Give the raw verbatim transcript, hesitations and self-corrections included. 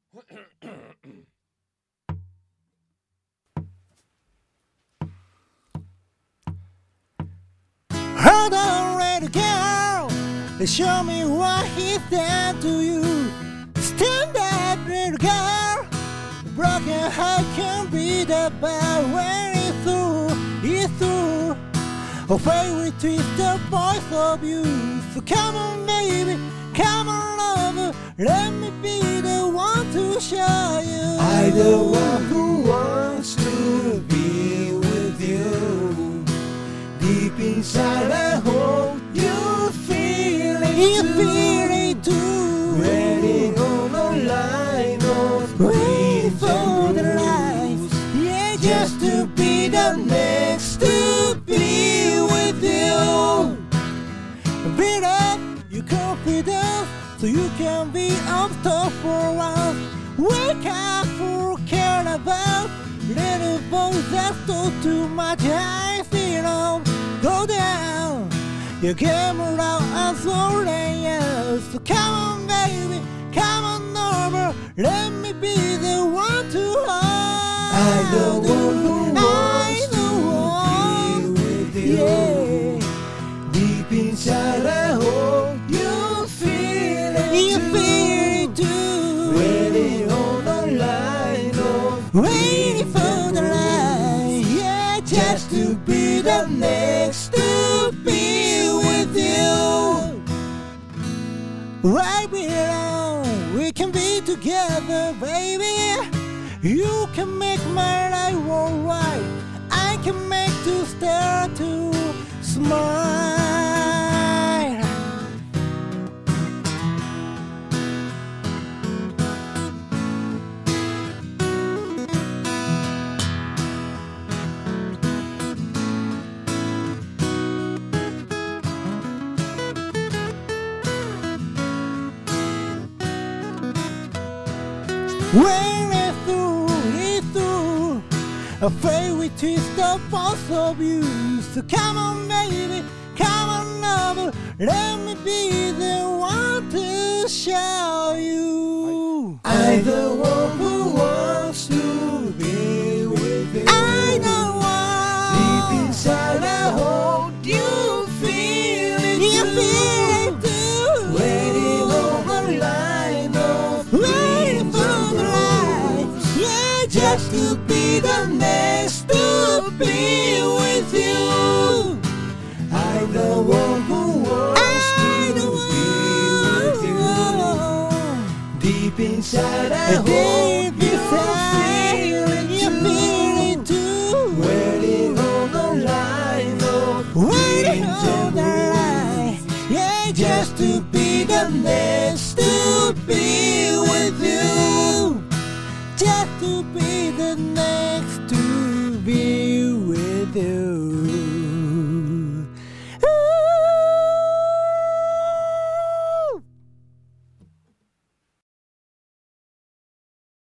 Hold on, little girl, show me what he's done to you. Stand up, little girl, broken heart can be the bad when it's through, it's through. Away we twist the voice of you. So come on, baby, come on over, let me be the one to show you. I'm the one who wants to be with you. Deep inside I hope you feel it You too. feel it too. Waiting on the line of Waiting dreams for and the rules. light, yeah, Just to be the next to be with you. build up your confidence so you can be up top for once. Wake up for care about little boys that talk too much. I feel them go down. You came around and so layers. So come on, baby, come on over. Let me be the one to hold. I'm the one who I'm wants the one. to be with you. Yeah. Deep inside I hope you feel it You too. feel it too. Waiting on the line of Waiting dreams for and the rules. light, yeah, Just to be the next to be with you. right belong. We can be together, baby. You can make my life alright. I can make you start to smile. When it's through, it's through. Afraid we twist the parts of you. So come on, baby, come on over. Let me be the one to show you. I'm the one who wants to be with you. I know what. Deep inside I hope you feel it You too. feel it too. Waiting on the line of Waiting dreams for and the light, rules. yeah, Just to be the next to be with you. I'm the one who wants I to know be with you. what. Deep inside I Deep hope you inside.